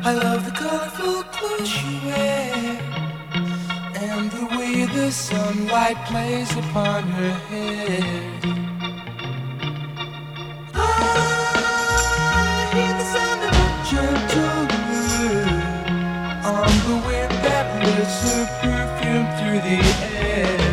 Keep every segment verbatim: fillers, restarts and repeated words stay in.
I love the colorful clothes she wears and the way the sunlight plays upon her hair. I hear the sound of a gentle wind on the wind that lifts her perfume through the air.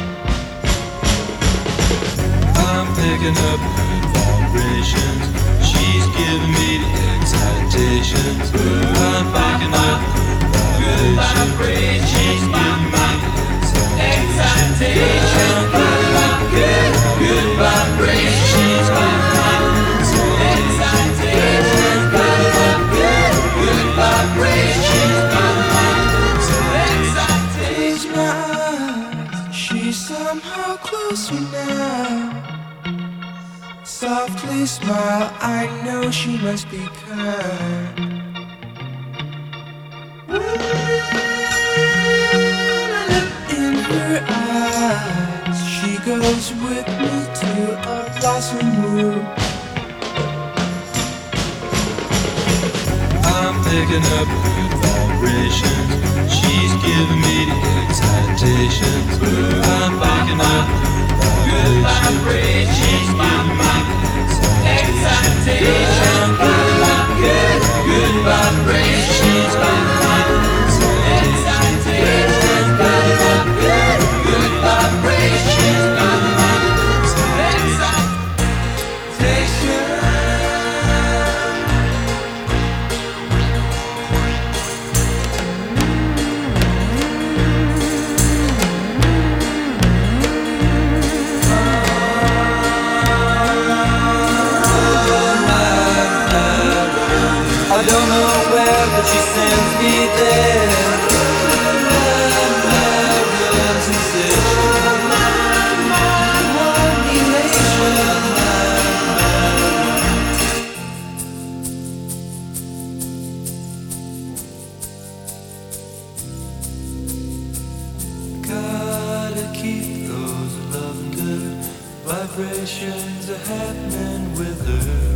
I'm picking up good vibrations. She's giving me the excitations. I'm picking up good vibrations. She's giving me the excitations. Good, good vibrations. She's giving me the excitations. Good, good vibrations. She's giving me the excitations. Close my eyes. She's somehow closer now. Softly smile, I know she must be kind. In her eyes, she goes with me to a blossom room. I'm picking up good vibrations. She's giving me the excitations. I'm picking up good vibrations. She's giving me excitation, good, good, good vibrations. She's giving me excitation, good, good, good vibrations. She's giving me excitation. I don't know where, but she sends me there. My good sensation, my elation. Gotta keep those loving good vibrations are happening with her.